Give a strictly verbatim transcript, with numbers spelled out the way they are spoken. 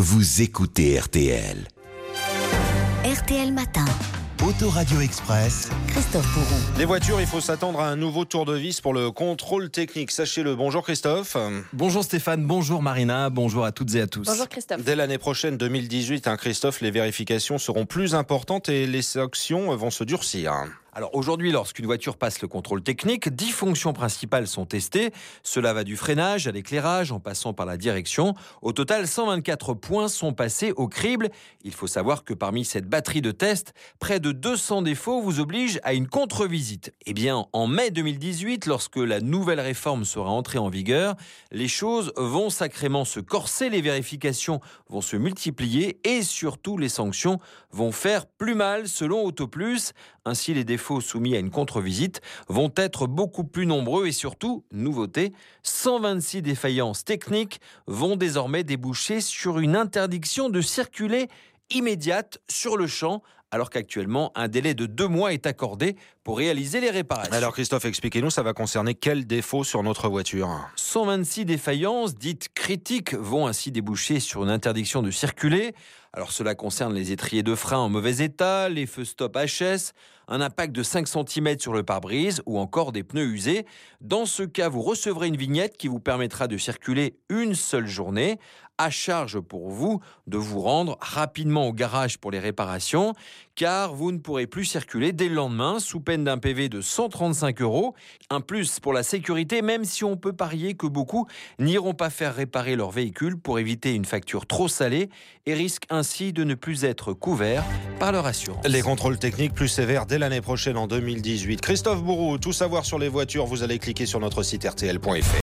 vous écoutez R T L. R T L Matin. Autoradio Express. Christophe Bourou. Les voitures, il faut s'attendre à un nouveau tour de vis pour le contrôle technique. Sachez-le. Bonjour Christophe. Bonjour Stéphane, bonjour Marina, bonjour à toutes et à tous. Bonjour Christophe. Dès l'année prochaine, deux mille dix-huit, hein, Christophe, les vérifications seront plus importantes et les sanctions vont se durcir. Alors aujourd'hui, lorsqu'une voiture passe le contrôle technique, dix fonctions principales sont testées. Cela va du freinage à l'éclairage en passant par la direction. Au total, cent vingt-quatre points sont passés au crible. Il faut savoir que parmi cette batterie de tests, près de deux cents défauts vous obligent à une contre-visite. Eh bien, en mai deux mille dix-huit, lorsque la nouvelle réforme sera entrée en vigueur, les choses vont sacrément se corser, les vérifications vont se multiplier et surtout les sanctions vont faire plus mal selon Autoplus. Ainsi, les défauts soumis à une contre-visite vont être beaucoup plus nombreux et surtout, nouveauté, cent vingt-six défaillances techniques vont désormais déboucher sur une interdiction de circuler immédiate sur le champ, alors qu'actuellement, un délai de deux mois est accordé pour réaliser les réparations. Alors Christophe, expliquez-nous, ça va concerner quels défauts sur notre voiture ? cent vingt-six défaillances dites critiques vont ainsi déboucher sur une interdiction de circuler. Alors cela concerne les étriers de frein en mauvais état, les feux stop H S, un impact de cinq centimètres sur le pare-brise ou encore des pneus usés. Dans ce cas, vous recevrez une vignette qui vous permettra de circuler une seule journée. À charge pour vous de vous rendre rapidement au garage pour les réparations, car vous ne pourrez plus circuler dès le lendemain sous peine d'un P V de cent trente-cinq euros. Un plus pour la sécurité, même si on peut parier que beaucoup n'iront pas faire réparer leur véhicule pour éviter une facture trop salée et risquent ainsi de ne plus être couverts par leur assurance. Les contrôles techniques plus sévères dès l'année prochaine en deux mille dix-huit. Christophe Bourou, tout savoir sur les voitures, vous allez cliquer sur notre site R T L point F R.